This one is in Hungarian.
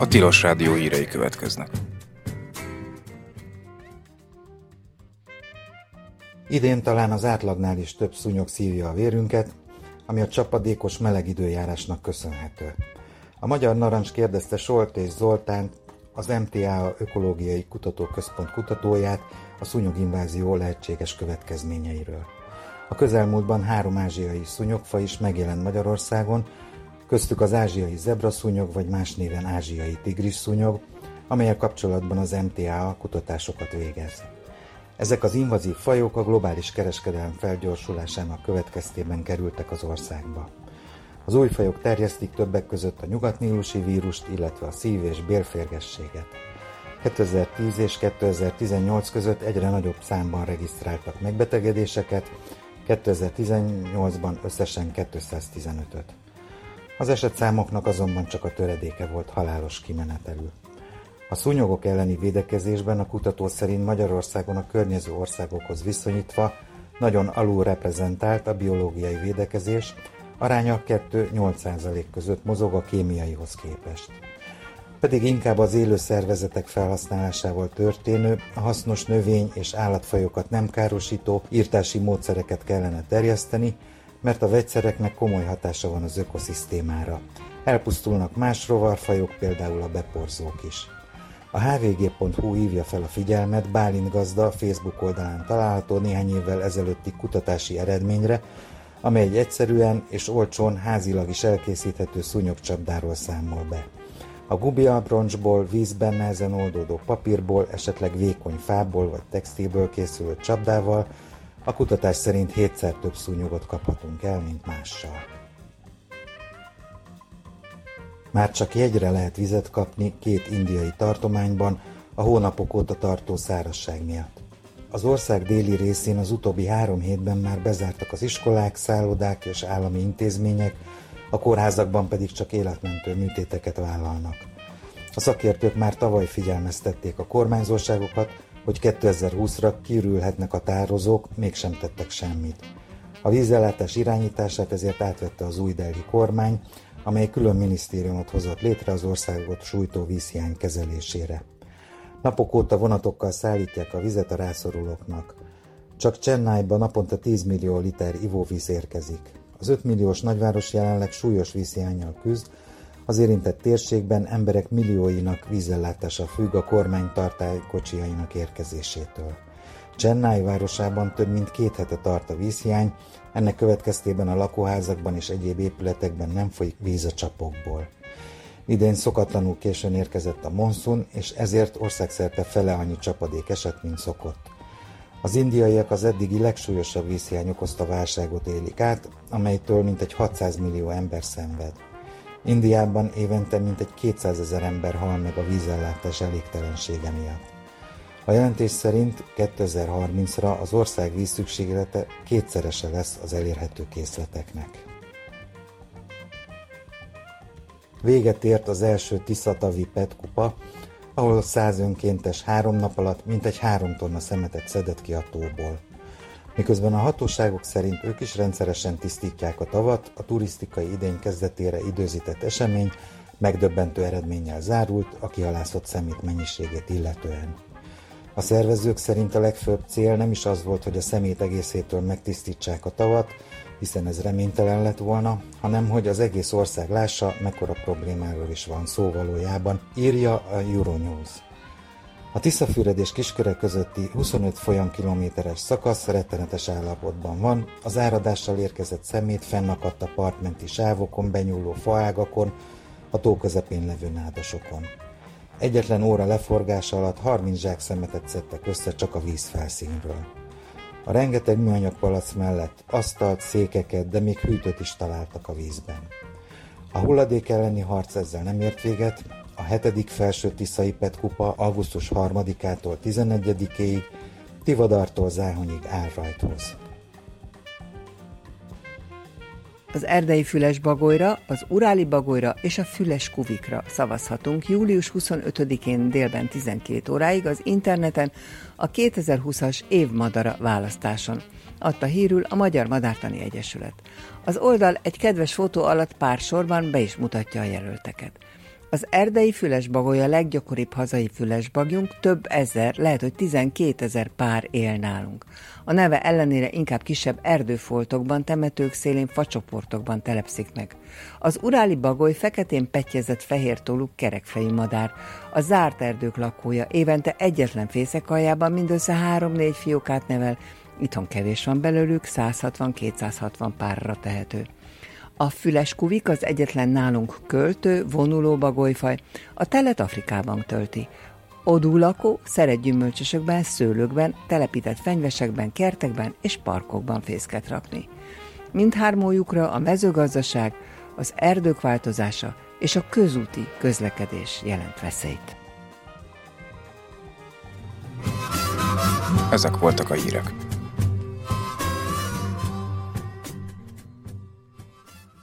Tilos Rádió hírei következnek. Idén talán az átlagnál is több szúnyog szívja a vérünket, ami a csapadékos meleg időjárásnak köszönhető. A Magyar Narancs kérdezte Soltész Zoltánt, az MTA Ökológiai Kutatóközpont kutatóját a szúnyoginvázió lehetséges következményeiről. A közelmúltban 3 ázsiai szúnyogfaj is megjelent Magyarországon, köztük az ázsiai zebraszúnyog vagy más néven ázsiai tigrisszúnyog, amellyel kapcsolatban az MTA kutatásokat végez. Ezek az invazív fajok a globális kereskedelem felgyorsulásának következtében kerültek az országba. Az új fajok terjesztik többek között a nyugatnílusi vírust, illetve a szív- és bélférgességet. 2010 és 2018 között egyre nagyobb számban regisztráltak megbetegedéseket, 2018-ban összesen 215-öt. Az esetszámoknak azonban csak a töredéke volt halálos kimenetelű. A szúnyogok elleni védekezésben a kutató szerint Magyarországon a környező országokhoz viszonyítva nagyon alulreprezentált a biológiai védekezés, aránya 2-8% között mozog a kémiaihoz képest. Pedig inkább az élő szervezetek felhasználásával történő, a hasznos növény- és állatfajokat nem károsító írtási módszereket kellene terjeszteni, mert a vegyszereknek komoly hatása van az ökoszisztémára. Elpusztulnak más rovarfajok, például a beporzók is. A hvg.hu hívja fel a figyelmet Bálint gazda Facebook oldalán található néhány évvel ezelőtti kutatási eredményre, amely egy egyszerűen és olcsón házilag is elkészíthető szúnyogcsapdáról számol be. A gumiabroncsból, vízben nehezen oldódó papírból, esetleg vékony fából vagy textilből készülő csapdával a kutatás szerint 7-szer több szúnyogot kaphatunk el, mint mással. Már csak jegyre lehet vizet kapni 2 indiai tartományban a hónapok óta tartó szárazság miatt. Az ország déli részén az utóbbi 3 hétben már bezártak az iskolák, szállodák és állami intézmények, a kórházakban pedig csak életmentő műtéteket vállalnak. A szakértők már tavaly figyelmeztették a kormányzóságokat, hogy 2020-ra kiürülhetnek a tározók, mégsem tettek semmit. A vízellátás irányítását ezért átvette az új delhi kormány, amely külön minisztériumot hozott létre az országot sújtó vízhiány kezelésére. Napok óta vonatokkal szállítják a vizet a rászorulóknak. Csak Chennaiban naponta 10 millió liter ivóvíz érkezik. Az 5 milliós nagyváros jelenleg súlyos vízhiánnyal küzd, az érintett térségben emberek millióinak vízellátása függ a kormány tartálykocsiainak érkezésétől. Chennai városában több mint 2 hete tart a vízhiány, ennek következtében a lakóházakban és egyéb épületekben nem folyik víz a csapokból. Idén szokatlanul későn érkezett a monszun, és ezért országszerte fele annyi csapadék esett, mint szokott. Az indiaiak az eddigi legsúlyosabb vízhiány okozta válságot élik át, amelytől mintegy 600 millió ember szenved. Indiában évente mintegy 200 000 ember hal meg a vízellátás elégtelensége miatt. A jelentés szerint 2030-ra az ország vízszükséglete 2-szerese lesz az elérhető készleteknek. Véget ért az első Tiszatavi PET kupa, ahol 100 önkéntes 3 nap alatt mintegy 3 tonna szemetet szedett ki a tóból. Miközben a hatóságok szerint ők is rendszeresen tisztítják a tavat, a turisztikai idény kezdetére időzített esemény megdöbbentő eredménnyel zárult a kihalászott szemét mennyiségét illetően. A szervezők szerint a legfőbb cél nem is az volt, hogy a szemét egészétől megtisztítsák a tavat, hiszen ez reménytelen lett volna, hanem hogy az egész ország lássa, mekkora problémáról is van szó valójában, írja a Euronews. A Tiszafüred és Kisköreg közötti 25 folyamkilométeres szakasz rettenetes állapotban van, az áradással érkezett szemét fennakadt a partmenti sávokon, benyúló faágakon, a tó közepén levő nádasokon. Egyetlen óra leforgása alatt 30 zsák szemetet szedtek össze csak a vízfelszínről. A rengeteg műanyag palack mellett asztalt, székeket, de még hűtőt is találtak a vízben. A hulladék elleni harc ezzel nem ért véget, a 7. felső tiszai PET kupa augusztus 3-ától 11-éig, Tivadartól Záhonyig áll rajthoz. Az erdei füles bagolyra, az uráli bagolyra és a füles kuvikra szavazhatunk július 25-én délben 12 óráig az interneten a 2020-as évmadara választáson, adta hírül a Magyar Madártani Egyesület. Az oldal egy kedves fotó alatt pár sorban be is mutatja a jelölteket. Az erdei fülesbagoly a leggyakoribb hazai fülesbagyunk, több ezer, lehet, hogy 12 000 pár él nálunk. A neve ellenére inkább kisebb erdőfoltokban, temetők szélén, facsoportokban telepszik meg. Az uráli bagoly feketén pettyezett fehértollú kerekfejű madár. A zárt erdők lakója, évente egyetlen fészekalljában mindössze 3-4 fiókát nevel, itthon kevés van belőlük, 160-260 párra tehető. A füles kuvik az egyetlen nálunk költő, vonuló bagolyfaj, a telet Afrikában tölti. Odúlakó, szeret gyümölcsösökben, szőlőkben, telepített fenyvesekben, kertekben és parkokban fészket rakni. Mindhármójukra a mezőgazdaság, az erdők változása és a közúti közlekedés jelent veszélyt. Ezek voltak a hírek.